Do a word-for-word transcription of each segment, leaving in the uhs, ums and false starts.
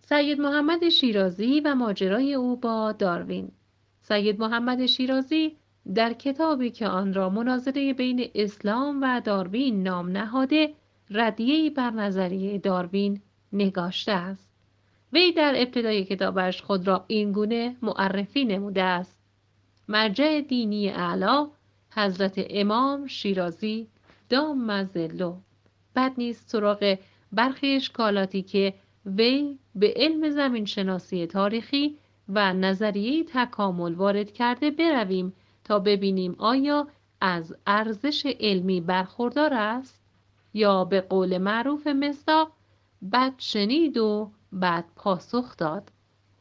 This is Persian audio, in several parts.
سید محمد شیرازی و ماجرای او با داروین. سید محمد شیرازی در کتابی که آن را مناظره بین اسلام و داروین نام نهاده، ردیه‌ای بر نظریه داروین نگاشته است. وی در ابتدای کتابش خود را این گونه معرفی نموده است: مرجع دینی اعلی حضرت امام شیرازی دام ظله. بد نیست سراغ برخی اشکالاتی که وی به علم زمین شناسی تاریخی و نظریه تکامل وارد کرده برویم تا ببینیم آیا از ارزش علمی برخوردار است یا به قول معروف مصداق بد شنید و بد پاسخ داد.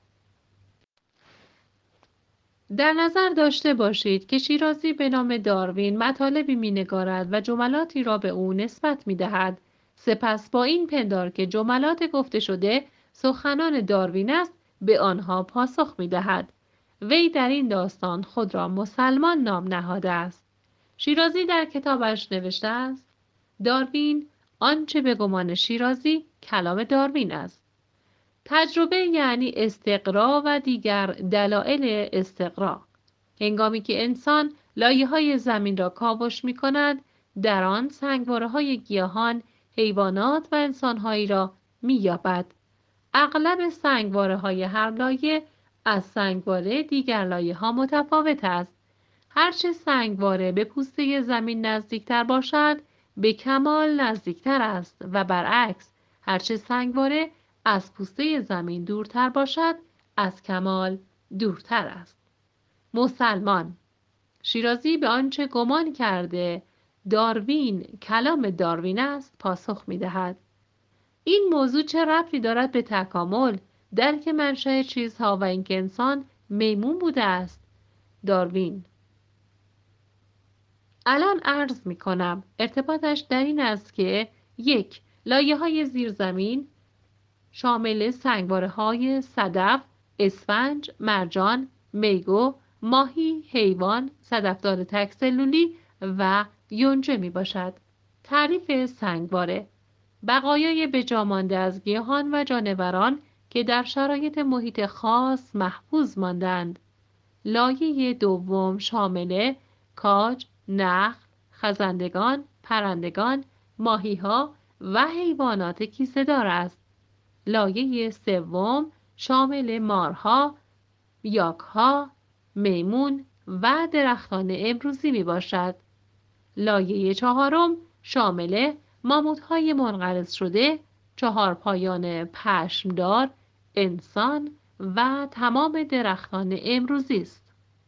در نظر داشته باشید که شیرازی به نام داروین مطالبی می‌نگارد و جملاتی را به او نسبت می‌دهد. سپس با این پندار که جملات گفته شده سخنان داروین است، به آنها پاسخ می‌دهد. وی در این داستان خود را مسلمان نام نهاده است. شیرازی در کتابش نوشته است: داروین آنچه به گمان شیرازی کلام داروین است. تجربه یعنی استقرا و دیگر دلایل استقرا. هنگامی که انسان لایه‌های زمین را کاوش می‌کند، در آن سنگواره‌های گیاهان، حیوانات و انسان‌هایی را می‌یابد. اغلب سنگواره‌های هر لایه از سنگواره دیگر لایه‌ها متفاوت است. هرچه سنگواره به پوسته زمین نزدیکتر باشد، به کمال نزدیکتر است و برعکس، هرچه سنگواره از پوسته زمین دورتر باشد، از کمال دورتر است. مسلمان. شیرازی به آنچه گمان کرده داروین کلام داروین است پاسخ می‌دهد: این موضوع چه ربطی دارد به تکامل، درک منشأ چیزها و اینکه انسان میمون بوده است؟ داروین: الان عرض می کنم ارتباطش در این است که یک، لایه های زیرزمین شامل سنگواره های صدف، اسفنج، مرجان، میگو، ماهی، حیوان، صدفدار تک‌سلولی و یونجه می باشد. تعریف سنگواره: بقایای بجامانده از گیاهان و جانوران که در شرایط محیط خاص محفوظ ماندند. لایه دوم شامل کاج، نخل، خزندگان، پرندگان، ماهی‌ها و حیوانات کیسه‌دار است. لایه سوم شامل مارها، یاک‌ها، میمون و درختان امروزی می باشد. لایه چهارم شامل ماموت‌های منقرض شده، چهارپایان پشمدار، انسان و تمام درختان امروزی است.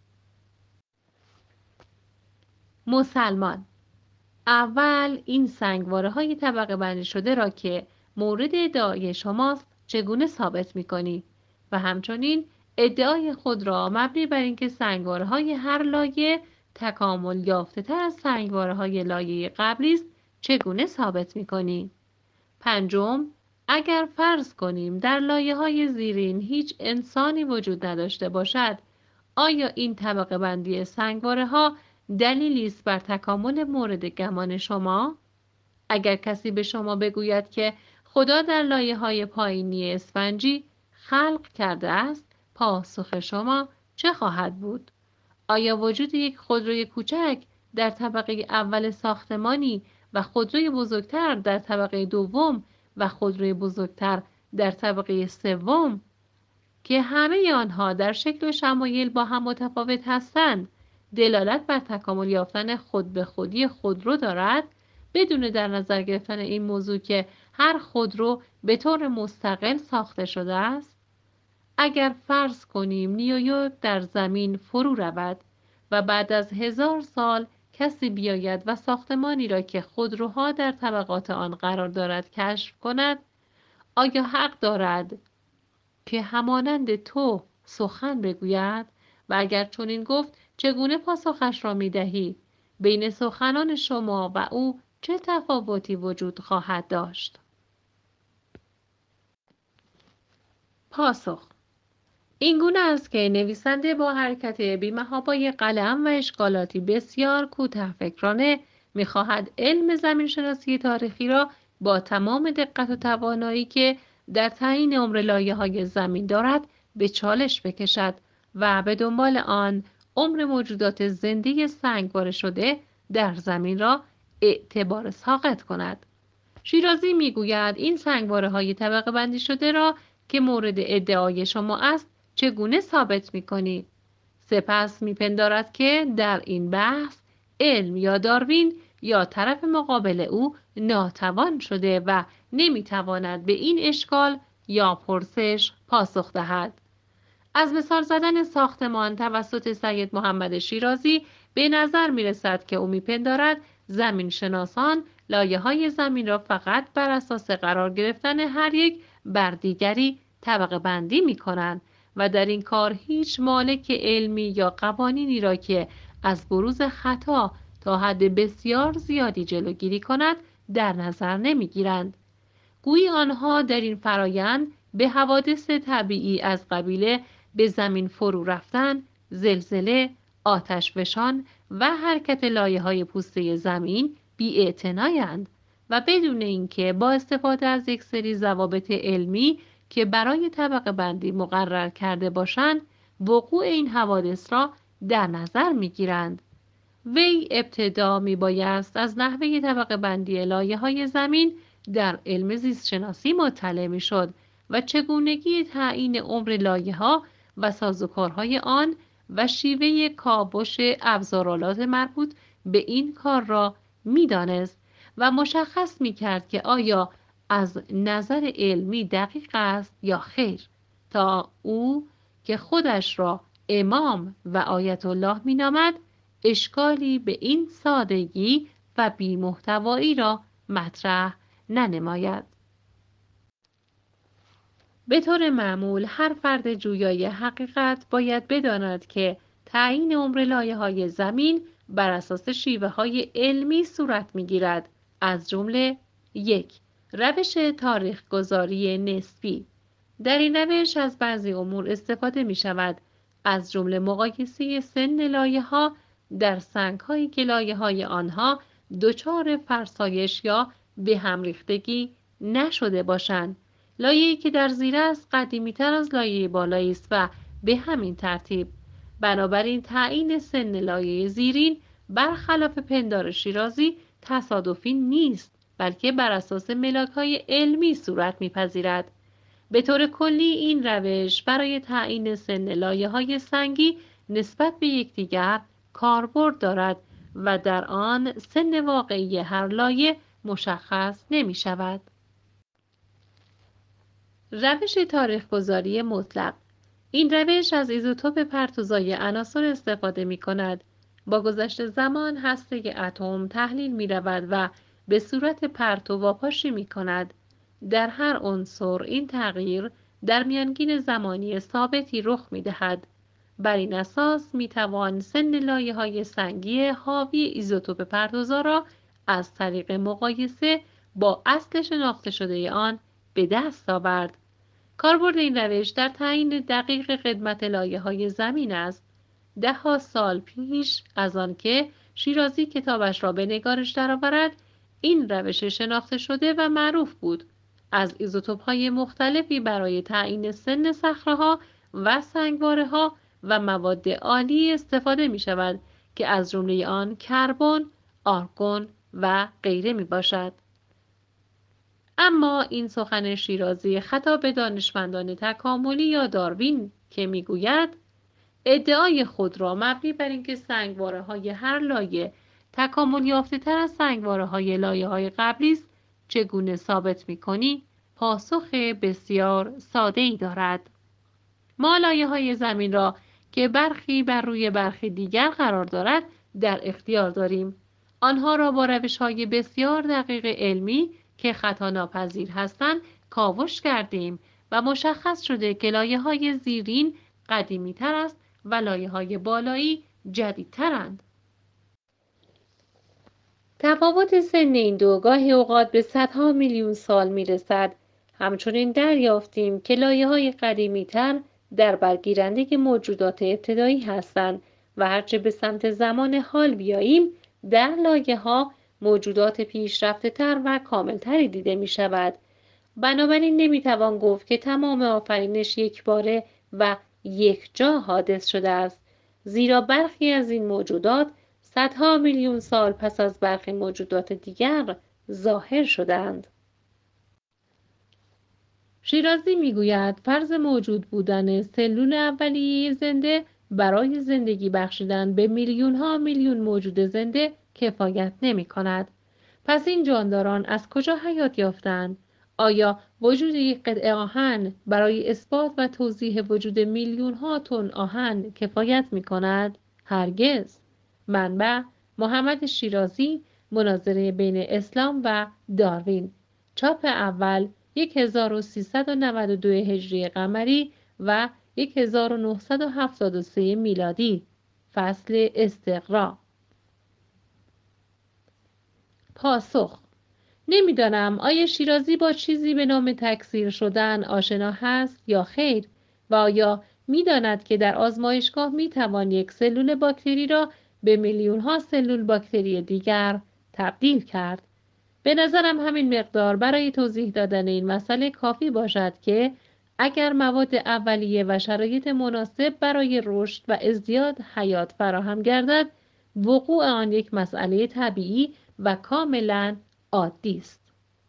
مسلمان: اول این سنگواره های طبقه بندی شده را که مورد ادعای شماست چگونه ثابت می کنی؟ و همچنین ادعای خود را مبنی بر اینکه سنگواره های هر لایه تکامل یافته تر از سنگواره های لایه قبلی است چگونه ثابت می کنی؟ پنجم، اگر فرض کنیم در لایه های زیرین هیچ انسانی وجود نداشته باشد، آیا این طبقه بندی سنگواره ها دلیلی است بر تکامل مورد گمان شما؟ اگر کسی به شما بگوید که خدا در لایه های پایینی اسفنجی خلق کرده است، پاسخ شما چه خواهد بود؟ آیا وجود یک خودروی کوچک در طبقه اول ساختمانی و خودروی بزرگتر در طبقه دوم و خودروی بزرگتر در طبقه سوم که همه آنها در شکل و شمایل با هم متفاوت هستند، دلالت بر تکامل یافتن خود به خودی خودرو دارد، بدون در نظر گرفتن این موضوع که هر خودرو به طور مستقل ساخته شده است؟ اگر فرض کنیم نیویورک در زمین فرو رود و بعد از هزار سال کسی بیاید و ساختمانی را که خودروها در طبقات آن قرار دارد کشف کند، آیا حق دارد که همانند تو سخن بگوید؟ و اگر چنین گفت چگونه پاسخش را می دهی؟ بین سخنان شما و او چه تفاوتی وجود خواهد داشت؟ پاسخ: این گونه است که نویسنده با حرکت بی‌محابای قلم و اشکالاتی بسیار کوتاه‌فکرانه می‌خواهد علم زمین‌شناسی تاریخی را با تمام دقت و توانایی که در تعیین عمر لایه‌های زمین دارد به چالش بکشد و به دنبال آن عمر موجودات زنده سنگواره شده در زمین را اعتبار ساقط کند. شیرازی میگوید این سنگواره‌های طبقه بندی شده را که مورد ادعای شما است چگونه ثابت می‌کنید؟ سپس میپندارد که در این بحث علم یا داروین یا طرف مقابل او ناتوان شده و نمیتواند به این اشکال یا پرسش پاسخ دهد. از مثال زدن ساختمان توسط سید محمد شیرازی به نظر می رسد که او میپندارد زمین شناسان لایه های زمین را فقط بر اساس قرار گرفتن هر یک بر دیگری طبقه بندی می کنند و در این کار هیچ مالک علمی یا قوانینی را که از بروز خطا تا حد بسیار زیادی جلوگیری کند در نظر نمی گیرند. گویی آنها در این فرایند به حوادث طبیعی از قبیل به زمین فرو رفتن، زلزله، آتشفشان و حرکت لایه‌های پوسته زمین بی‌اعتنایند و بدون اینکه با استفاده از یک سری ضوابط علمی که برای طبقه بندی مقرر کرده باشند، وقوع این حوادث را در نظر می‌گیرند. وی ابتدا میبایست از نحوه طبقه بندی لایه‌های زمین در علم زیست شناسی مطلع میشد و چگونگی تعیین عمر لایه‌ها و سازوکارهای آن و شیوه کاوش ابزارالات مربوط به این کار را میدانست و مشخص میکرد که آیا از نظر علمی دقیق است یا خیر، تا او که خودش را امام و آیت الله مینامد اشکالی به این سادگی و بی‌محتوایی را مطرح ننماید. به طور معمول هر فرد جویای حقیقت باید بداند که تعیین عمر لایه‌های زمین بر اساس شیوه‌های علمی صورت می‌گیرد، از جمله یک، روش تاریخ گذاری نسبی. در این روش از بعضی امور استفاده می‌شود، از جمله مقایسه سن لایه‌ها در سنگ‌هایی که لایه‌های آنها دچار فرسایش یا به هم ریختگی نشده باشند. لایه‌ای که در زیر است قدیمی‌تر از لایه بالایی است و به همین ترتیب. بنابراین تعیین سن لایه زیرین برخلاف پندار شیرازی تصادفی نیست، بلکه بر اساس ملاک‌های علمی صورت می‌پذیرد. به طور کلی این روش برای تعیین سن لایه‌های سنگی نسبت به یکدیگر کاربرد دارد و در آن سن واقعی هر لایه مشخص نمی‌شود. روش تاریخ‌گذاری مطلق. این روش از ایزوتوپ پرتوزای عناصر استفاده می‌کند. با گذشت زمان هسته اتم تحلیل می‌رود و به صورت پرتو واپاشی می‌کند. در هر عنصر این تغییر در میانگین زمانی ثابتی رخ می‌دهد. بر این اساس می‌توان سن لایه‌های سنگی حاوی ایزوتوپ پردازا را از طریق مقایسه با اصل شناخته شده آن به دست آورد. کاربرد این روش در تعیین دقیق قدمت لایه‌های زمین است. ده ها سال پیش از آنکه شیرازی کتابش را به نگارش درآورد، این روش شناخته شده و معروف بود. از ایزوتوپ‌های مختلفی برای تعیین سن صخره‌ها و سنگواره‌ها و مواد آلی استفاده می‌شود که از جمله آن کربن، آرگون و غیره میباشد. اما این سخن شیرازی خطاب به دانشمندان تکاملی یا داروین که میگوید ادعای خود را مبنی بر اینکه سنگواره‌های هر لایه تکامل یافته‌تر از سنگواره‌های لایه‌های قبلی است چگونه ثابت می‌کنی؟ پاسخ بسیار ساده‌ای دارد. ما لایه‌های زمین را که برخی بر روی برخی دیگر قرار دارد در اختیار داریم. آنها را با روش‌های بسیار دقیق علمی که خطا ناپذیر هستند کاوش کردیم و مشخص شده که لایه‌های زیرین قدیمی‌تر است و لایه‌های بالایی جدیدترند. تفاوت سن این دو گاهی اوقات به صدها میلیون سال میرسد. همچنین دریافتیم که لایه‌های قدیمی‌تر در برگیرنده موجودات ابتدایی هستند و هرچه به سمت زمان حال بیاییم در لایه‌ها موجودات پیشرفته‌تر و کاملتری دیده می شود. بنابراین نمیتوان گفت که تمام آفرینش یکباره و یکجا حادث شده است، زیرا برخی از این موجودات صدها میلیون سال پس از برخی موجودات دیگر ظاهر شدند. شیرازی میگوید فرض موجود بودن سلول اولیه زنده برای زندگی بخشیدن به میلیون ها میلیون موجود زنده کفایت نمی کند. پس این جانداران از کجا حیات یافتند؟ آیا وجود یک قطعه آهن برای اثبات و توضیح وجود میلیون ها تن آهن کفایت می کند؟ هرگز. منبع: محمد شیرازی، مناظره بین اسلام و داروین، چاپ اول هزار و سیصد و نود و دو هجری قمری و هزار و نهصد و هفتاد و سه میلادی. فصل استقرا. پاسخ: نمیدانم آیا شیرازی با چیزی به نام تکثیر شدن آشنا هست یا خیر، و آیا میداند که در آزمایشگاه میتوان یک سلول باکتری را به میلیون ها سلول باکتری دیگر تبدیل کرد. به نظرم همین مقدار برای توضیح دادن این مسئله کافی باشد که اگر مواد اولیه و شرایط مناسب برای رشد و ازدیاد حیات فراهم گردد، وقوع آن یک مسئله طبیعی و کاملا عادی است.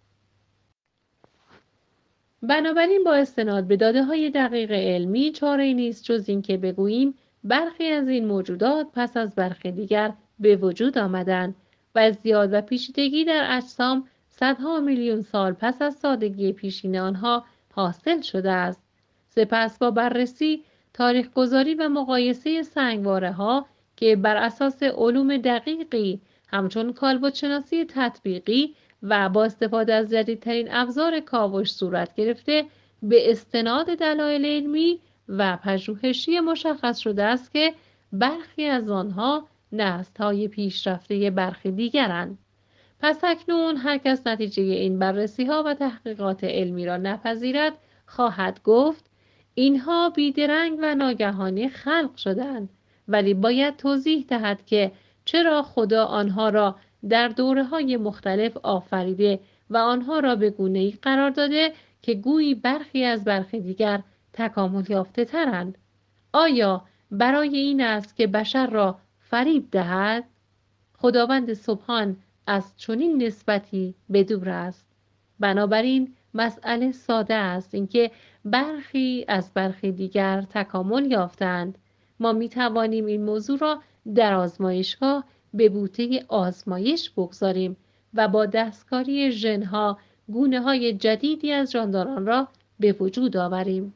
بنابراین با استناد به داده‌های دقیق علمی چاره‌ای نیست جز اینکه بگوییم برخی از این موجودات پس از برخی دیگر به وجود آمدند و ازدیاد و پیچیدگی در اجسام صدها میلیون سال پس از سادگی پیشین آنها حاصل شده است. سپس با بررسی، تاریخ‌گذاری و مقایسه سنگواره‌ها که بر اساس علوم دقیقی همچون کالبدشناسی تطبیقی و با استفاده از جدیدترین ابزار کاوش صورت گرفته، به استناد دلایل علمی و پژوهشی مشخص شده است که برخی از آنها نسل‌های پیشرفته برخی دیگرند. پس اکنون هر کس نتیجه این بررسی‌ها و تحقیقات علمی را نپذیرد، خواهد گفت اینها بیدرنگ و ناگهانی خلق شدند، ولی باید توضیح دهد که چرا خدا آنها را در دوره‌های مختلف آفریده و آنها را به گونه‌ای قرار داده که گویی برخی از برخی دیگر تکامل یافته ترند. آیا برای این است که بشر را فریب دهد؟ خداوند سبحان از چنین نسبتی بدور است. بنابراین مسئله ساده است، اینکه برخی از برخی دیگر تکامل یافتند. ما می توانیم این موضوع را در آزمایشگاه به بوته آزمایش بگذاریم و با دستکاری ژن‌ها گونه‌های جدیدی از جانداران را به وجود آوریم.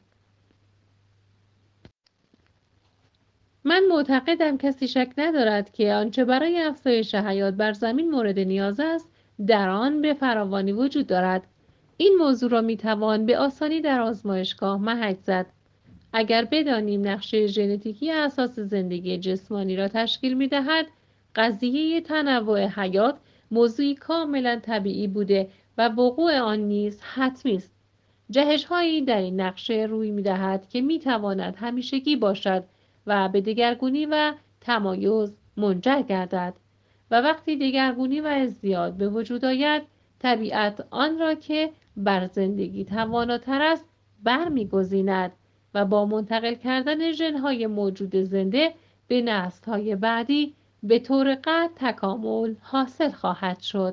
من معتقدم کسی شک ندارد که آنچه برای افزایش حیات بر زمین مورد نیاز است، در آن به فراوانی وجود دارد. این موضوع را میتوان به آسانی در آزمایشگاه محک زد. اگر بدانیم نقشه ژنتیکی اساس زندگی جسمانی را تشکیل میدهد، قضیه تنوع حیات موضوعی کاملا طبیعی بوده و وقوع آن نیز حتمی است. جهش‌هایی در این نقشه روی می‌دهد که می‌تواند همیشگی باشد و به دگرگونی و تمایز منجر گردد، و وقتی دگرگونی و ازدیاد به وجود آید، طبیعت آن را که بر زندگی تواناتر است برمی‌گزیند و با منتقل کردن ژن‌های موجود زنده به نسل‌های بعدی به طور قطع تکامل حاصل خواهد شد.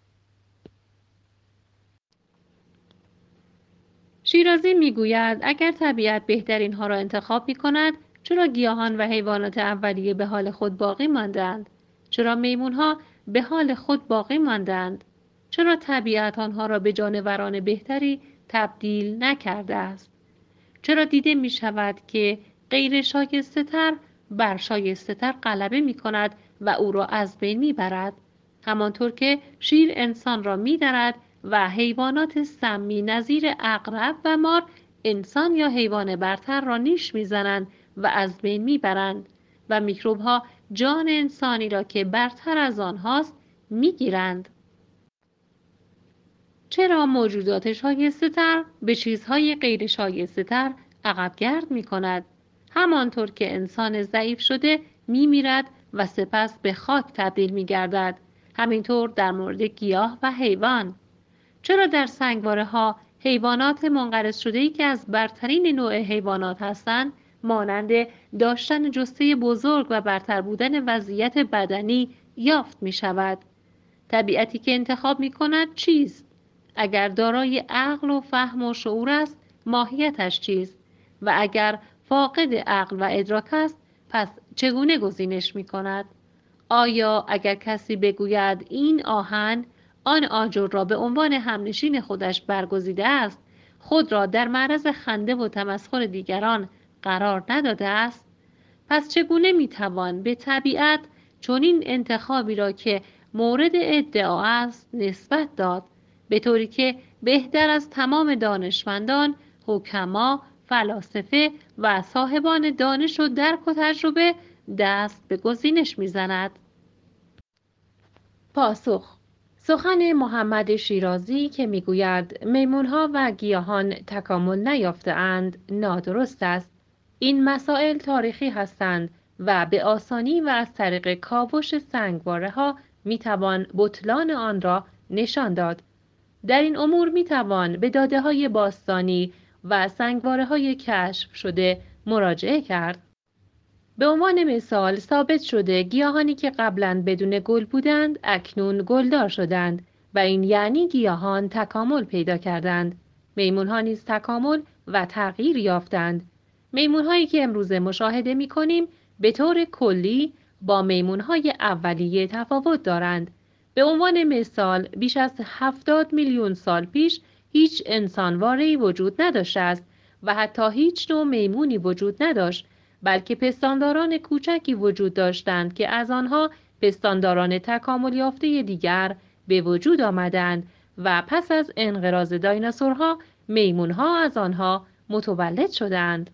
شیرازی میگوید اگر طبیعت بهترینها را انتخاب می کند، چرا گیاهان و حیوانات اولیه به حال خود باقی ماندند؟ چرا میمونها به حال خود باقی ماندند؟ چرا طبیعت آنها را به جانوران بهتری تبدیل نکرده است؟ چرا دیده می شود که غیر شایسته تر بر شایسته تر غلبه می کند و او را از بین می برد؟ همانطور که شیر انسان را می درد و حیوانات سمی نظیر عقرب و مار انسان یا حیوان برتر را نیش می زنند و از بین می برند و میکروب ها جان انسانی را که برتر از آنهاست می گیرند. چرا موجودات شایسته تر به چیزهای غیر شایسته تر عقبگرد می کند؟ همانطور که انسان ضعیف شده می میرد و سپس به خاک تبدیل می گردد. همینطور در مورد گیاه و حیوان. چرا در سنگواره ها حیوانات منقرض شده‌ای که از برترین نوع حیوانات هستند، مانند داشتن جثه بزرگ و برتر بودن وضعیت بدنی یافت می شود. طبیعتی که انتخاب می کند چیست؟ اگر دارای عقل و فهم و شعور است، ماهیتش چیست؟ و اگر فاقد عقل و ادراک است، پس چگونه گزینش می کند؟ آیا اگر کسی بگوید این آهن آن آجر را به عنوان همنشین خودش برگزیده است، خود را در معرض خنده و تمسخر دیگران قرار نداده است؟ پس چگونه میتوان به طبیعت چنین انتخابی را که مورد ادعا است نسبت داد، به طوری که بهتر از تمام دانشمندان، حکما، فلاسفه و صاحبان دانش و درک و تجربه دست به گزینش میزند؟ پاسخ: سخن محمد شیرازی که میگوید میمونها و گیاهان تکامل نیافته‌اند نادرست است. این مسائل تاریخی هستند و به آسانی و از طریق کاوش سنگواره‌ها میتوان بطلان آن را نشان داد. در این امور میتوان به داده‌های باستانی و سنگواره‌های کشف شده مراجعه کرد. به عنوان مثال ثابت شده گیاهانی که قبلاً بدون گل بودند اکنون گلدار شدند و این یعنی گیاهان تکامل پیدا کردند. میمون‌ها نیز تکامل و تغییر یافتند. میمون‌هایی که امروز مشاهده می‌کنیم به طور کلی با میمون‌های اولیه تفاوت دارند. به عنوان مثال بیش از هفتاد میلیون سال پیش هیچ انسانواره‌ای وجود نداشته است و حتی هیچ نوع میمونی وجود نداشت، بلکه پستانداران کوچکی وجود داشتند که از آنها پستانداران تکامل یافته دیگر به وجود آمدند و پس از انقراض دایناسورها میمونها از آنها متولد شدند.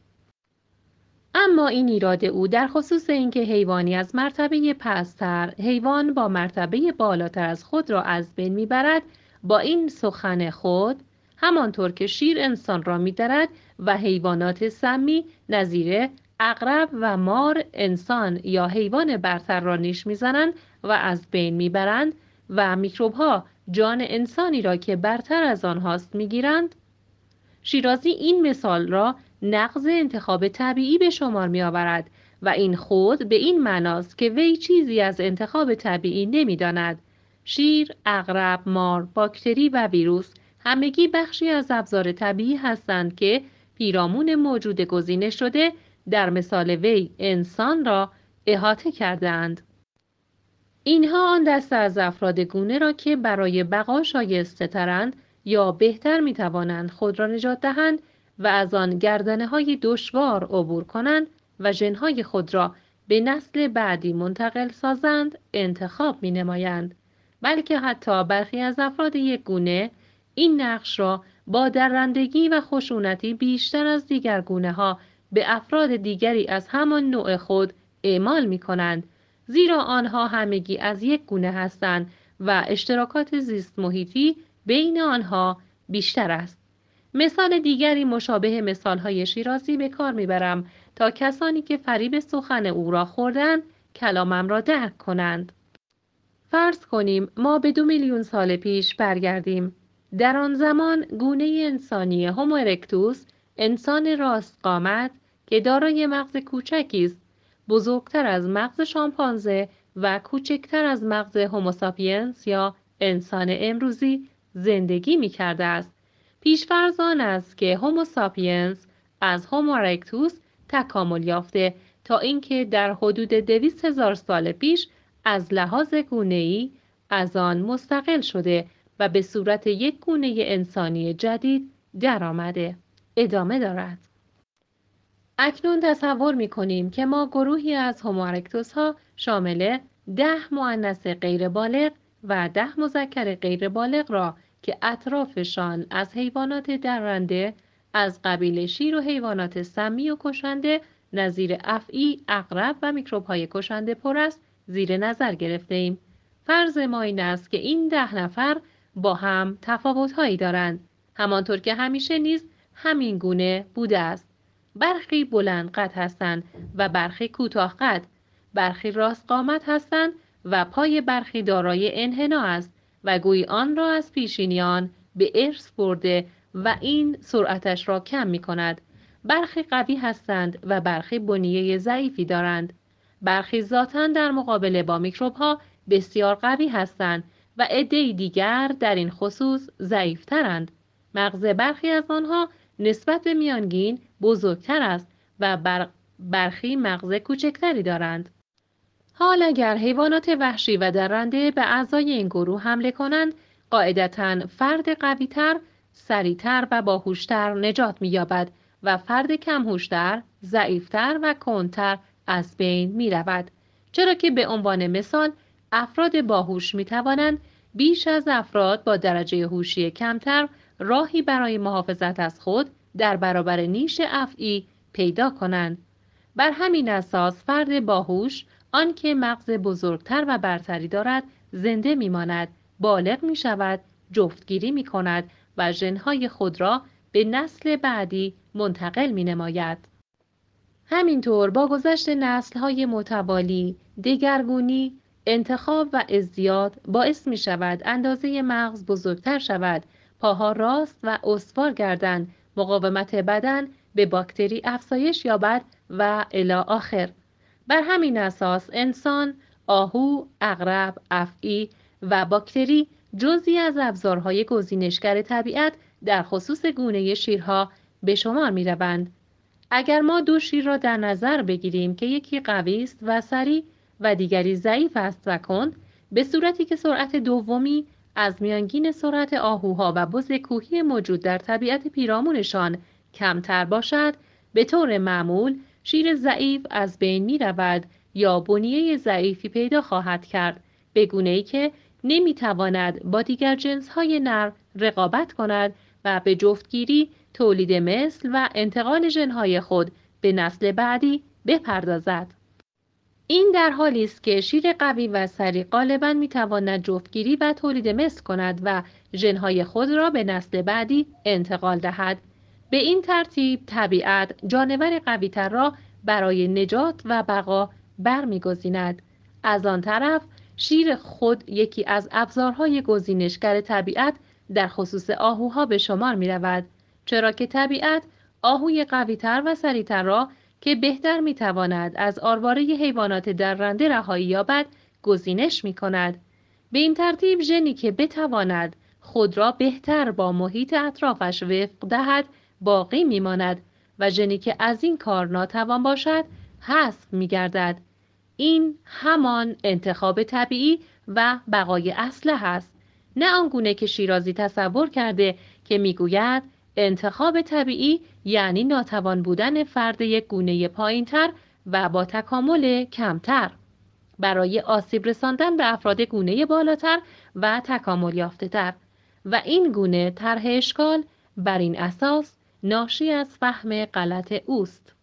اما این ایراد او در خصوص اینکه حیوانی از مرتبه پست‌تر حیوان با مرتبه بالاتر از خود را از بین میبرد، با این سخن خود همانطور که شیر انسان را می‌درد و حیوانات سمی نظیر عقرب و مار انسان یا حیوان برتر را نیش میزنند و از بین میبرند و میکروب‌ها جان انسانی را که برتر از آنهاست میگیرند. شیرازی این مثال را نقض انتخاب طبیعی به شمار میآورد و این خود به این معناست که وی چیزی از انتخاب طبیعی نمیداند. شیر، عقرب، مار، باکتری و ویروس همگی بخشی از ابزار طبیعی هستند که پیرامون موجود گزینه شده در مثال وی انسان را احاطه کردند. اینها آن دسته از افراد گونه را که برای بقا شایسته ترند یا بهتر می توانند خود را نجات دهند و از آن گردنه های دشوار عبور کنند و ژن‌های خود را به نسل بعدی منتقل سازند انتخاب می نمایند. بلکه حتی برخی از افراد یک گونه این نقش را با درندگی و خشونتی بیشتر از دیگر گونه ها به افراد دیگری از همان نوع خود اعمال می کنند، زیرا آنها همگی از یک گونه هستند و اشتراکات زیست محیطی بین آنها بیشتر است. مثال دیگری مشابه مثالهای شیرازی به کار میبرم تا کسانی که فریب سخن او را خوردند کلامم را درک کنند. فرض کنیم ما به دو میلیون سال پیش برگردیم. در آن زمان گونه انسانی هومو ارکتوس، انسان راست قامت که دارای مغز کوچکی است، بزرگتر از مغز شامپانزه و کوچکتر از مغز هوموساپینس یا انسان امروزی زندگی می کرده است. پیش‌فرض آن است که هوموساپینس از هومو ارکتوس تکامل یافته تا اینکه در حدود دویست هزار سال پیش از لحاظ گونه‌ای از آن مستقل شده و به صورت یک گونه انسانی جدید درآمده. ادامه دارد. اکنون تصور می‌کنیم که ما گروهی از هومو ارکتوس ها شامل ده مؤنث غیر بالغ و ده مذکر غیر بالغ را که اطرافشان از حیوانات درنده از قبیل شیر و حیوانات سمی و کشنده نظیر افعی، عقرب و میکروب‌های کشنده پر است زیر نظر گرفته ایم. فرض ما این است که این ده نفر با هم تفاوت‌هایی دارند، همانطور که همیشه نیز همین گونه بوده است. برخی بلند قد هستند و برخی کوتاه قد، برخی راست قامت هستند و پای برخی دارای انحنا است و گویی آن را از پیشینیان به ارث برده و این سرعتش را کم می کند. برخی قوی هستند و برخی بنیه ضعیفی دارند. برخی ذاتاً در مقابله با میکروب‌ها بسیار قوی هستند و عده‌ای دیگر در این خصوص ضعیف‌ترند. مغز برخی از آنها نسبت به میانگین بزرگتر است و بر برخی مغز کوچکتری دارند. حال اگر حیوانات وحشی و درنده به اعضای این گروه حمله کنند، قاعدتاً فرد قوی‌تر، سریعتر و باهوشتر نجات می‌یابد و فرد کم‌هوشتر، ضعیف‌تر و کندتر از بین می‌رود. چرا که به عنوان مثال افراد باهوش می‌توانند بیش از افراد با درجه هوشی کمتر راهی برای محافظت از خود در برابر نیش افعی پیدا کنند. بر همین اساس فرد باهوش آنکه مغز بزرگتر و برتری دارد زنده میماند، بالغ می شود، جفتگیری می کند و ژن‌های خود را به نسل بعدی منتقل می نماید. همینطور با گذشت نسل‌های متوالی، دگرگونی، انتخاب و ازدیاد باعث می شود اندازه مغز بزرگتر شود، پاها راست و استوار گردند، مقاومت بدن به باکتری افزایش یابد و الی آخر. بر همین اساس انسان، آهو، عقرب، افعی و باکتری جزئی از ابزارهای گزینشگر طبیعت در خصوص گونه شیرها به شمار می روند. اگر ما دو شیر را در نظر بگیریم که یکی قوی است و سریع و دیگری ضعیف است و کند، به صورتی که سرعت دومی از میانگین سرعت آهوها و بز کوهی موجود در طبیعت پیرامونشان کمتر باشد، به طور معمول شیر ضعیف از بین می رود یا بنیه ضعیفی پیدا خواهد کرد، به گونه‌ای که نمی تواند با دیگر جنس‌های نر رقابت کند و به جفتگیری، تولید مثل و انتقال ژن‌های خود به نسل بعدی بپردازد. این در حالی است که شیر قوی و سریع غالباً می‌تواند جفتگیری و تولید مثل کند و ژن‌های خود را به نسل بعدی انتقال دهد. به این ترتیب طبیعت جانور قوی‌تر را برای نجات و بقا برمی‌گزیند. از آن طرف شیر خود یکی از ابزارهای گزینشگر طبیعت در خصوص آهوها به شمار می‌رود، چرا که طبیعت آهوی قوی‌تر و سریعتر را که بهتر می‌تواند از آرواره حیوانات درنده رهایی یابد گزینش می‌کند. به این ترتیب ژنی که بتواند خود را بهتر با محیط اطرافش وفق دهد باقی می‌ماند و ژنی که از این کار ناتوان باشد حذف می‌گردد. این همان انتخاب طبیعی و بقای اصله است، نه آنگونه که شیرازی تصور کرده که می‌گوید انتخاب طبیعی یعنی ناتوان بودن فرد یک گونه پایین‌تر و با تکامل کمتر برای آسیب رساندن به افراد گونه بالاتر و تکامل یافته‌تر، و این گونه طرح اشکال بر این اساس ناشی از فهم غلط اوست.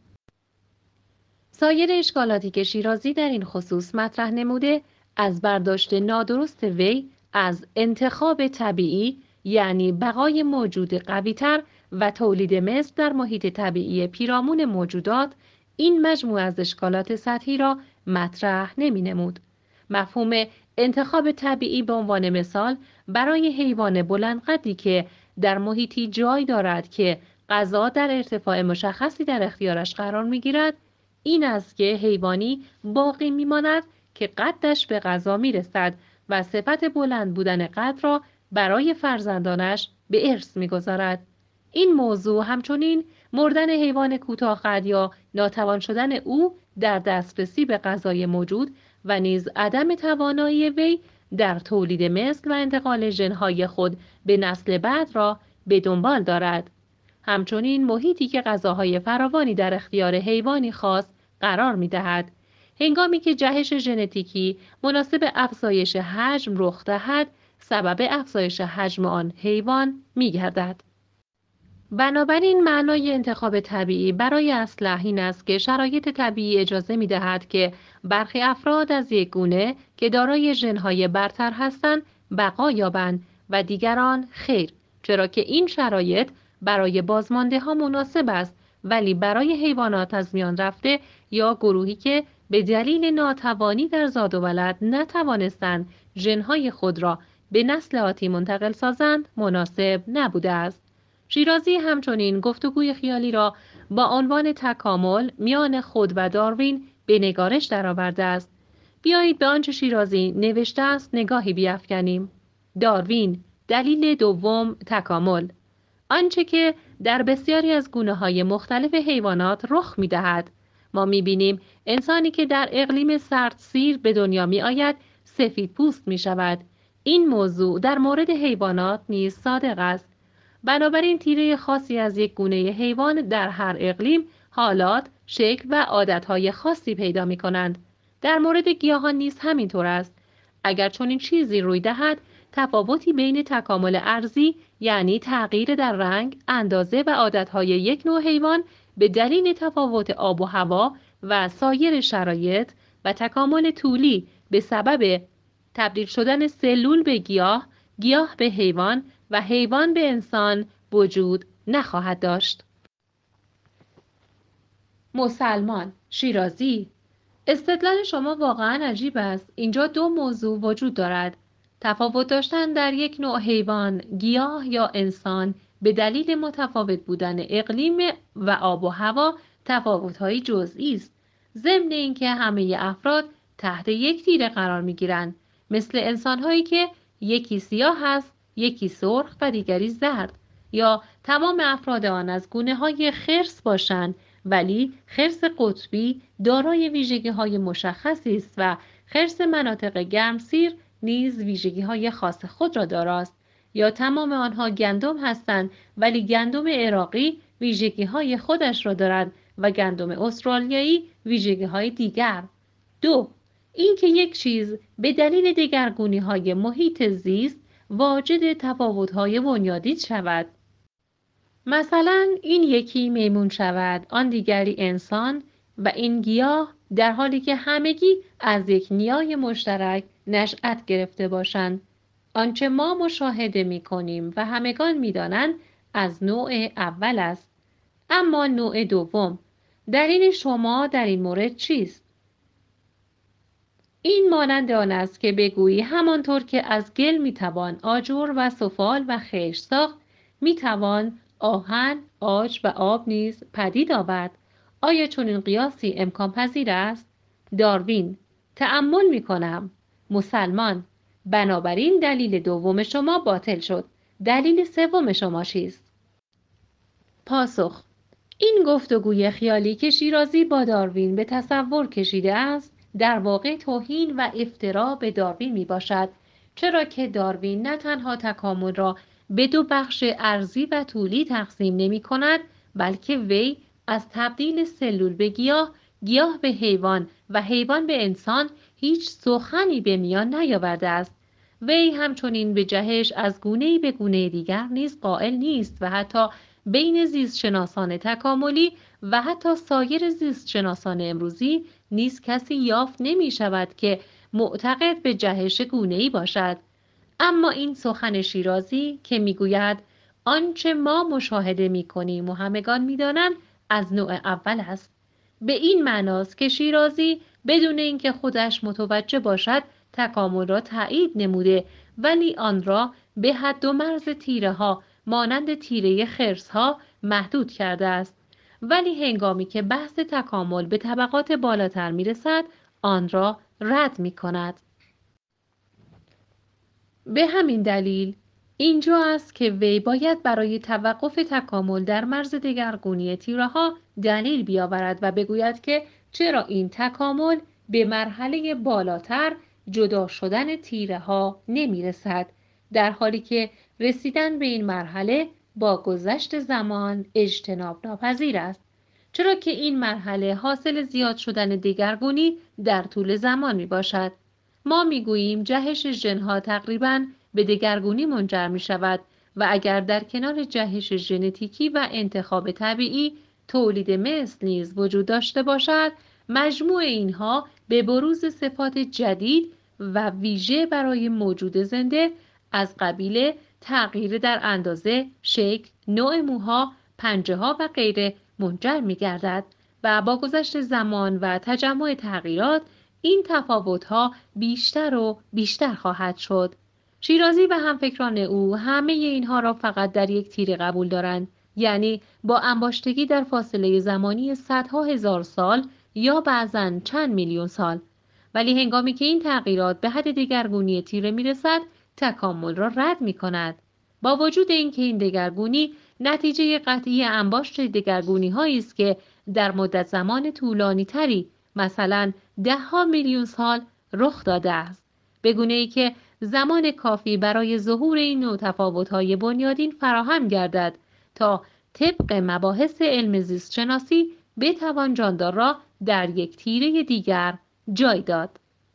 سایر اشکالاتی که شیرازی در این خصوص مطرح نموده از برداشت نادرست وی از انتخاب طبیعی یعنی بقای موجود قوی‌تر و تولید مثل در محیط طبیعی پیرامون موجودات، این مجموعه از اشکالات سطحی را مطرح نمی نمود. مفهوم انتخاب طبیعی به عنوان مثال برای حیوان بلندقدی که در محیطی جای دارد که غذا در ارتفاع مشخصی در اختیارش قرار می گیرد، این است که حیوانی باقی می ماند که قدش به غذا می رسد و صفت بلند بودن قد را برای فرزندانش به ارث می گذارد. این موضوع همچنین مردن حیوان کوتاه‌قد یا ناتوان شدن او در دسترسی به غذای موجود و نیز عدم توانایی وی در تولید مثل و انتقال ژن‌های خود به نسل بعد را به دنبال دارد. همچنین محیطی که غذاهای فراوانی در اختیار حیوانی خاص قرار می‌دهد، هنگامی که جهش ژنتیکی مناسب افزایش حجم رخ دهد، سبب افزایش حجم آن حیوان می‌گردد. بنابراین معنای انتخاب طبیعی برای اصلاح این است که شرایط طبیعی اجازه می‌دهد که برخی افراد از یک گونه که دارای ژن‌های برتر هستند بقا یابند و دیگران خیر، چرا که این شرایط برای بازمانده‌ها مناسب است ولی برای حیوانات از میان رفته یا گروهی که به دلیل ناتوانی در زاد و ولد نتوانستند ژن‌های خود را به نسل آتی منتقل سازند مناسب نبوده است. شیرازی همچنین گفتگوی خیالی را با عنوان تکامل میان خود و داروین به نگارش درآورده است. بیایید به آنچه شیرازی نوشته است نگاهی بیفکنیم. داروین، دلیل دوم تکامل. آنچه که در بسیاری از گونه‌های مختلف حیوانات رخ می‌دهد. ما می‌بینیم انسانی که در اقلیم سردسیر به دنیا می‌آید سفید پوست می‌شود. این موضوع در مورد حیوانات نیز صادق است. بنابراین تیره خاصی از یک گونه حیوان در هر اقلیم حالات، شکل و عادتهای خاصی پیدا می کنند. در مورد گیاهان نیز همینطور است. اگر چنین چیزی روی دهد، تفاوتی بین تکامل ارضی یعنی تغییر در رنگ، اندازه و عادتهای یک نوع حیوان به دلیل تفاوت آب و هوا و سایر شرایط و تکامل طولی به سبب تبدیل شدن سلول به گیاه، گیاه به حیوان و حیوان به انسان وجود نخواهد داشت. مسلمان، شیرازی، استدلال شما واقعا عجیب است. اینجا دو موضوع وجود دارد. تفاوت داشتن در یک نوع حیوان، گیاه یا انسان به دلیل متفاوت بودن اقلیم و آب و هوا تفاوت‌های جزئی است. ضمن اینکه همه افراد تحت یک تیره قرار می‌گیرند، مثل انسان‌هایی که یکی سیاه است، یکی سرخ و دیگری زرد، یا تمام افراد آن از گونه‌های خرس باشند ولی خرس قطبی دارای ویژگی‌های مشخصی است و خرس مناطق گرمسیر نیز ویژگی‌های خاص خود را داراست، یا تمام آنها گندم هستند ولی گندم عراقی ویژگی‌های خودش را دارد و گندم استرالیایی ویژگی‌های دیگر. دو، اینکه یک چیز به دلیل دگرگونی‌های محیط زیست واجد تفاوت‌های بنیادی شود. مثلا این یکی میمون شود، آن دیگری انسان و این گیاه، در حالی که همگی از یک نیای مشترک نشأت گرفته باشند. آنچه ما مشاهده می کنیم و همگان می دانند از نوع اول است. اما نوع دوم، دلیل شما در این مورد چیست؟ این مانند آن است که بگویی همانطور که از گل می توان آجر و سفال و خشت ساخت، می توان آهن، عاج و آب نیز پدید آورد. آیا چنین قیاسی امکان پذیر است؟ داروین: تأمل می کنم. مسلمان: بنابراین دلیل دوم شما باطل شد. دلیل سوم شما چیست؟ پاسخ: این گفتگوی خیالی که شیرازی با داروین به تصور کشیده است، در واقع توهین و افترا به داروین می باشد، چرا که داروین نه تنها تکامل را به دو بخش ارضی و طولی تقسیم نمی کند، بلکه وی از تبدیل سلول به گیاه، گیاه به حیوان و حیوان به انسان هیچ سخنی به میان نیاورده است. وی همچنین به جهش از گونه‌ای به گونه دیگر نیز قائل نیست و حتی بین زیستشناسان تکاملی و حتی سایر زیستشناسان امروزی نیز کسی یافت نمی شود که معتقد به جهش گونه‌ای باشد. اما این سخن شیرازی که میگوید آنچه ما مشاهده می کنیم و همگان می دانند از نوع اول است، به این معناست که شیرازی بدون اینکه خودش متوجه باشد تکامل را تایید نموده، ولی آن را به حد و مرز تیره ها مانند تیره خرس ها محدود کرده است. ولی هنگامی که بحث تکامل به طبقات بالاتر می رسد، آن را رد می کند. به همین دلیل اینجا است که وی باید برای توقف تکامل در مرز دگرگونی تیره‌ها دلیل بیاورد و بگوید که چرا این تکامل به مرحله بالاتر جدا شدن تیره‌ها نمی‌رسد، در حالی که رسیدن به این مرحله با گذشت زمان اجتناب ناپذیر است، چرا که این مرحله حاصل زیاد شدن دگرگونی در طول زمان میباشد. ما میگوییم جهش ژن‌ها تقریباً به دگرگونی منجر می شود و اگر در کنار جهش ژنتیکی و انتخاب طبیعی تولید مثل نیز وجود داشته باشد، مجموع اینها به بروز صفات جدید و ویژه برای موجود زنده از قبیل تغییر در اندازه، شکل، نوع موها، پنجه ها و غیره منجر می گردد و با گذشت زمان و تجمع تغییرات این تفاوت‌ها بیشتر و بیشتر خواهد شد. شیرازی و همفکران او همه اینها را فقط در یک تیره قبول دارند، یعنی با انباشتگی در فاصله زمانی صدها هزار سال یا بعضاً چند میلیون سال. ولی هنگامی که این تغییرات به حد دگرگونی تیره میرسد، تکامل را رد می کند. با وجود اینکه این دگرگونی نتیجه قطعی انباشت دگرگونی هایی است که در مدت زمان طولانی تری، مثلا ده ها میلیون سال رخ داده است، به گونه‌ای که زمان کافی برای ظهور این نوع تفاوت‌های بنیادین فراهم گردد تا طبق مباحث علم زیست شناسی بتوان جاندار را در یک تیره دیگر جای داد.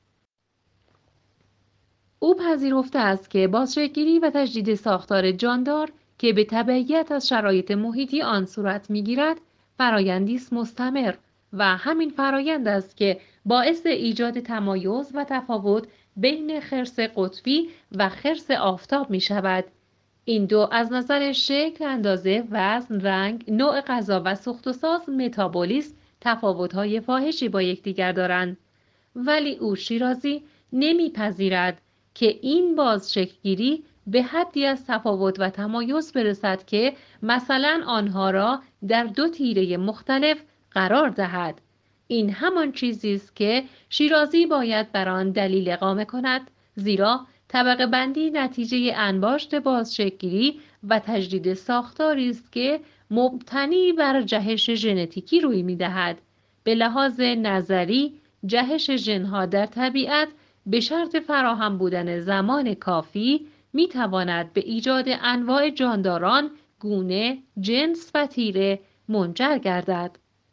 او پذیرفته است که بازشکل‌گیری و تجدید ساختار جاندار که به تبعیت از شرایط محیطی آن صورت می‌گیرد، فرایندی است مستمر و همین فرایند است که باعث ایجاد تمایز و تفاوت بین خرس قطبی و خرس آفتاب می‌شود. این دو از نظر شکل، اندازه، وزن، رنگ، نوع غذا و سوخت و ساز متابولیسم تفاوت‌های فاحشی با یکدیگر دارند. ولی او شیرازی نمیپذیرد که این بازشکل‌گیری به حدی از تفاوت و تمایز برسد که مثلا آنها را در دو تیره مختلف قرار دهد. این همان چیزی است که شیرازی باید بر آن دلیل اقامه کند، زیرا طبقه بندی نتیجه انباشت بازشکل‌گیری و تجدید ساختاری است که مبتنی بر جهش ژنتیکی روی می‌دهد. به لحاظ نظری جهش ژن‌ها در طبیعت به شرط فراهم بودن زمان کافی می‌تواند به ایجاد انواع جانداران، گونه، جنس و تیره منجر گردد.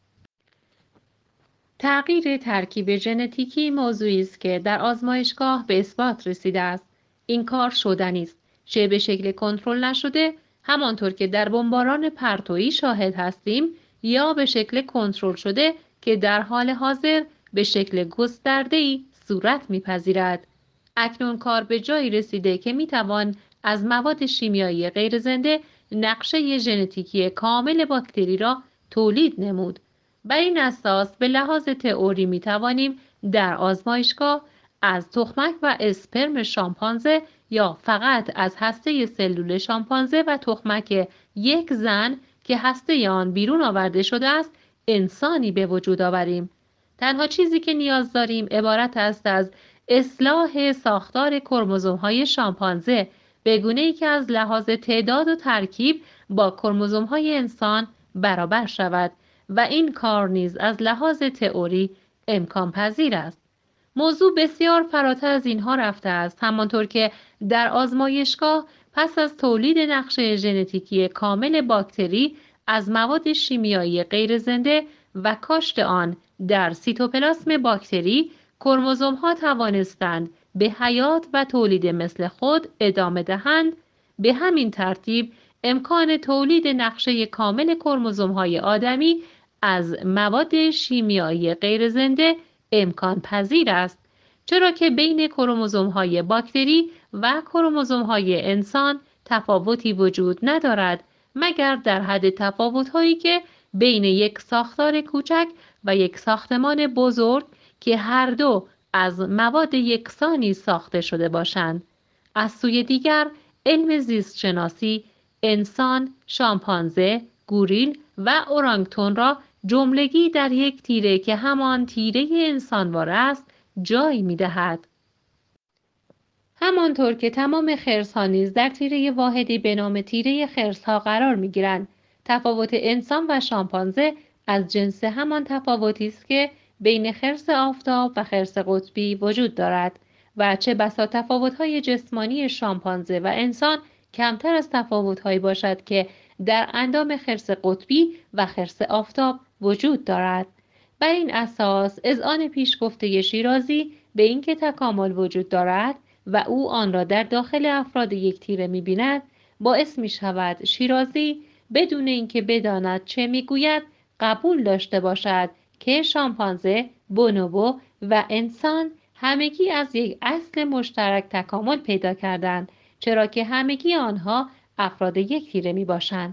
تغییر ترکیب ژنتیکی موضوعی است که در آزمایشگاه به اثبات رسیده است. این کار شدنی است، چه به شکل کنترل نشده همانطور که در بمباران پرتویی شاهد هستیم، یا به شکل کنترل شده که در حال حاضر به شکل گسترده‌ای صورت می‌پذیرد. اکنون کار به جایی رسیده که می‌توان از مواد شیمیایی غیرزنده نقشه ژنتیکی کامل باکتری را تولید نمود. بر این اساس به لحاظ تئوری می توانیم در آزمایشگاه از تخمک و اسپرم شامپانزه یا فقط از هسته سلول شامپانزه و تخمک یک زن که هسته آن بیرون آورده شده است انسانی به وجود آوریم. تنها چیزی که نیاز داریم عبارت است از اصلاح ساختار کروموزوم‌های شامپانزه به گونه‌ای که از لحاظ تعداد و ترکیب با کروموزوم‌های انسان برابر شود و این کار نیز از لحاظ تئوری امکان پذیر است. موضوع بسیار فراتر از اینها رفته است، همانطور که در آزمایشگاه پس از تولید نقشه ژنتیکی کامل باکتری از مواد شیمیایی غیرزنده و کاشت آن در سیتوپلاسم باکتری، کروموزوم‌ها توانستند به حیات و تولید مثل خود ادامه دهند. به همین ترتیب امکان تولید نقشه کامل کروموزوم‌های آدمی از مواد شیمیایی غیرزنده امکان پذیر است، چرا که بین کروموزوم‌های باکتری و کروموزوم‌های انسان تفاوتی وجود ندارد مگر در حد تفاوت‌هایی که بین یک ساختار کوچک و یک ساختمان بزرگ که هر دو از مواد یکسانی ساخته شده باشند. از سوی دیگر علم زیست شناسی انسان، شامپانزه، گوریل و اورانگتون را جملگی در یک تیره که همان تیره انسانوار است جای می دهد. همانطور که تمام خرس‌ها نیز در تیره واحدی به نام تیره خرس‌ها قرار می گیرند، تفاوت انسان و شامپانزه از جنس همان تفاوتی است که بین خرس آفتاب و خرس قطبی وجود دارد و چه بسا تفاوت‌های جسمانی شامپانزه و انسان کمتر از تفاوت‌هایی باشد که در اندام خرس قطبی و خرس آفتاب وجود دارد. بر این اساس اذعان پیشگفته شیرازی به اینکه تکامل وجود دارد و او آن را در داخل افراد یک تیره می‌بیند باعث می‌شود شیرازی بدون اینکه بداند چه می‌گوید قبول داشته باشد که شامپانزه، بونوبو و انسان همگی از یک اصل مشترک تکامل پیدا کردند، چرا که همگی آنها افراد یک تیره می باشند.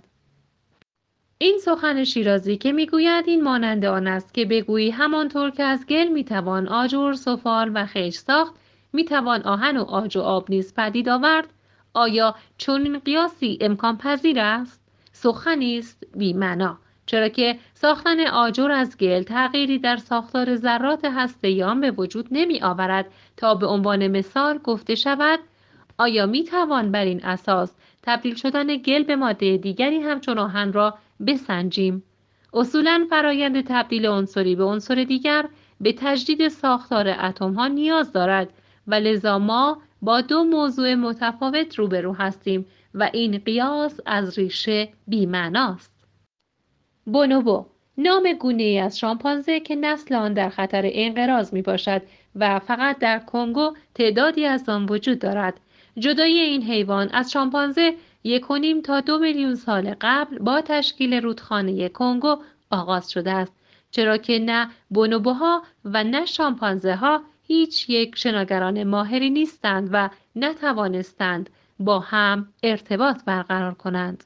این سخن شیرازی که میگوید این مانند آن است که بگویی همانطور که از گل میتوان آجر، سفال و خیش ساخت، میتوان آهن و آج و آب نیز پدید آورد؟ آیا چنین قیاسی امکان پذیر است؟ سخنی است بی‌معنا، چرا که ساختن آجر از گل تغییری در ساختار ذرات هسته‌ای آن به وجود نمی آورد تا به عنوان مثال گفته شود آیا می توان بر این اساس تبدیل شدن گل به ماده دیگری همچون آهن را بسنجیم؟ اصولاً فرایند تبدیل عنصری به عنصر دیگر به تجدید ساختار اتم‌ها نیاز دارد و لذا ما با دو موضوع متفاوت روبرو هستیم و این قیاس از ریشه بی‌معناست. بونوبو نام گونه‌ای از شامپانزه که نسل آن در خطر انقراض می باشد و فقط در کنگو تعدادی از آن وجود دارد. جدایی این حیوان از شامپانزه یک و نیم تا دو میلیون سال قبل با تشکیل رودخانه کنگو آغاز شده است، چرا که نه بونوبوها و نه شامپانزه ها هیچ یک شناگران ماهری نیستند و نتوانستند با هم ارتباط برقرار کنند.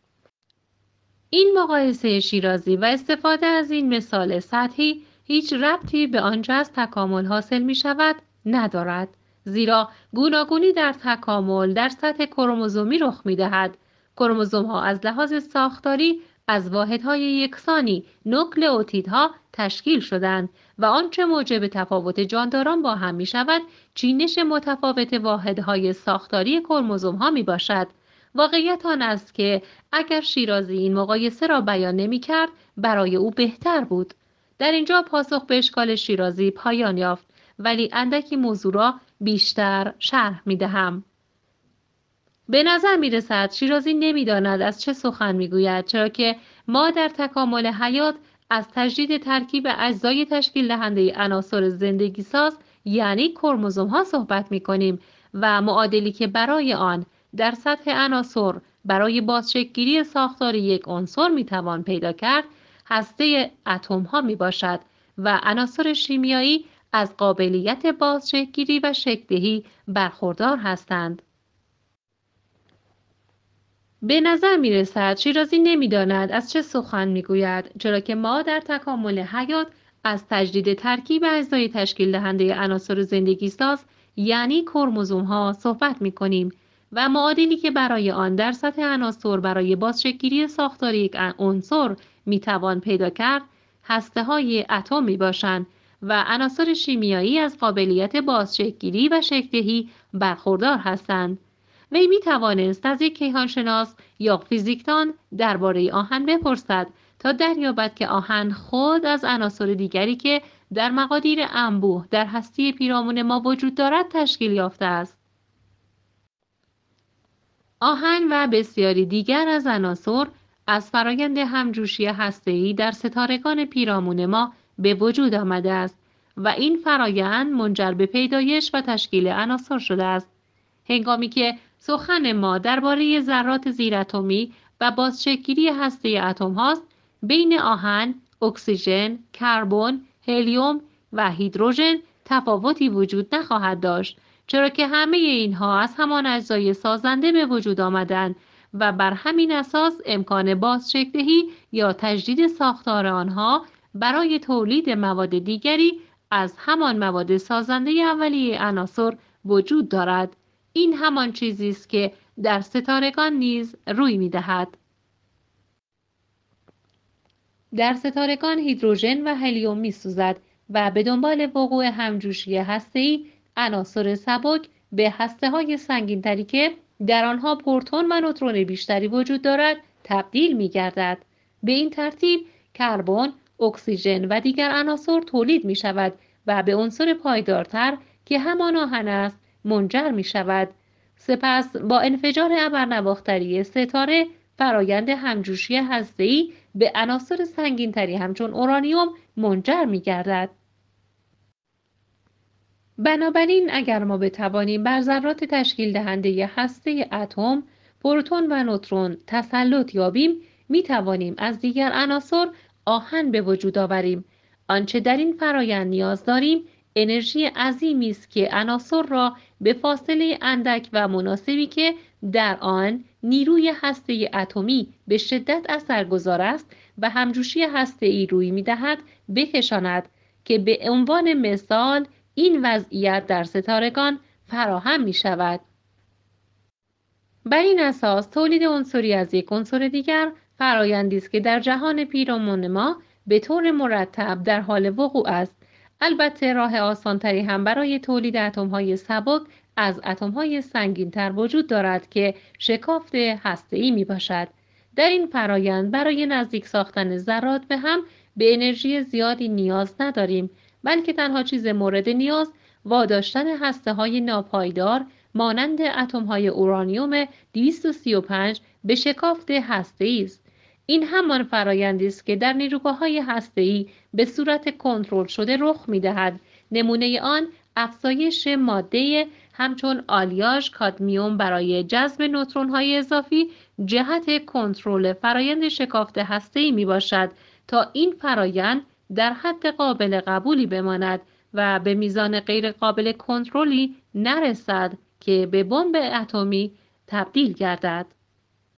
این مقایسه شیرازی و استفاده از این مثال سطحی هیچ ربطی به آنچه از تکامل حاصل می شود ندارد، زیرا گوناگونی در تکامل در سطح کروموزومی رخ می دهد. کروموزوم ها از لحاظ ساختاری از واحدهای یکسانی نوکلئوتیدها تشکیل شدند و آنچه موجب تفاوت جانداران با هم می شود چینش متفاوت واحدهای ساختاری کروموزوم ها می باشد. واقعیت آن است که اگر شیرازی این مقایسه را بیان نمی کرد برای او بهتر بود. در اینجا پاسخ به اشکال شیرازی پایان یافت، ولی اندکی موضوع را بیشتر شرح می دهم. به نظر می رسد شیرازی نمی داند از چه سخن می گوید، چرا که ما در تکامل حیات از تجدید ترکیب اجزای تشکیل دهنده عناصر زندگی ساز یعنی کروموزوم ها صحبت می کنیم و معادلی که برای آن در سطح عناصر برای بازشکل‌گیری ساختار یک عنصر می توان پیدا کرد هسته اتم ها می باشد و عناصر شیمیایی از قابلیت بازشکل‌گیری و شکل‌دهی برخوردار هستند. به نظر می رسد شیرازی نمی داند از چه سخن می گوید، چرا که ما در تکامل حیات از تجدید ترکیب اجزای تشکیل دهنده عناصر زندگی ساز یعنی کروموزوم ها صحبت می کنیم و معادلی که برای آن در سطح عناصر برای بازشکل‌گیری ساختار یک عنصر می توان پیدا کرد هسته های اتم می باشند و عناصر شیمیایی از قابلیت بازشکل‌گیری و شکل‌دهی برخوردار هستند. وی می توانست از یک کیهانشناس یا فیزیکدان درباره آهن بپرسد تا دریابد که آهن خود از عناصر دیگری که در مقادیر انبوه در هسته پیرامون ما وجود دارد تشکیل یافته است. آهن و بسیاری دیگر از عناصر از فرایند همجوشی هسته‌ای در ستارگان پیرامون ما به وجود آمده است و این فرایند منجر به پیدایش و تشکیل عناصر شده است. هنگامی که سخن ما درباره ذرات زیراتمی و بازشکل‌گیری هسته اتم هاست، بین آهن، اکسیژن، کربن، هلیوم و هیدروژن تفاوتی وجود نخواهد داشت، چرا که همه اینها از همان اجزای سازنده به وجود آمدند و بر همین اساس امکان بازشکل‌دهی یا تجدید ساختار آنها برای تولید مواد دیگری از همان مواد سازنده اولیه عناصر وجود دارد. این همان چیزی است که در ستارگان نیز روی می‌دهد. در ستارگان هیدروژن و هلیوم می‌سوزد و به دنبال وقوع همجوشی هسته‌ای عناصر سبک به هسته‌های سنگین‌تری که در آنها پروتون و نوترون بیشتری وجود دارد تبدیل می‌گردد. به این ترتیب کربن، اکسیژن و دیگر عناصر تولید می‌شود و به عنصر پایدارتر که همان آهن است منجر می‌شود. سپس با انفجار ابرنواختری ستاره فرایند همجوشی هسته‌ای به عناصر سنگین‌تری همچون اورانیوم منجر می‌گردد. بنابراین اگر ما بتوانیم بر ذرات تشکیل دهنده هسته اتم، پروتون و نوترون تسلط یابیم، می‌توانیم از دیگر عناصر آهن به وجود آوریم. آنچه در این فرایند نیاز داریم انرژی عظیمی است که عناصر را به فاصله اندک و مناسبی که در آن نیروی هسته اتمی به شدت اثرگذار است و همجوشی هسته‌ای روی می‌دهد بکشاند که به عنوان مثال این وضعیت در ستارگان فراهم می شود. بر این اساس تولید عنصری از یک عنصر دیگر فرآیندی است که در جهان پیرامون ما به طور مرتب در حال وقوع است. البته راه آسانتری هم برای تولید اتم‌های سبک از اتم‌های سنگین‌تر وجود دارد که شکافت هسته‌ای میباشد. در این فرآیند برای نزدیک ساختن ذرات به هم به انرژی زیادی نیاز نداریم، بلکه تنها چیز مورد نیاز واداشتن هسته‌های ناپایدار مانند اتم‌های اورانیوم دویست و سی و پنج به شکافت هسته‌ای است. این همان فرآیندی است که در نیروگاه‌های هسته‌ای به صورت کنترل شده رخ می‌دهد. نمونه آن افزایش ماده همچون آلیاژ کادمیوم برای جذب نوترون‌های اضافی جهت کنترل فرآیند شکافت هسته‌ای میباشد تا این فرآیند در حد قابل قبولی بماند و به میزان غیر قابل کنترلی نرسد که به بمب اتمی تبدیل گردد.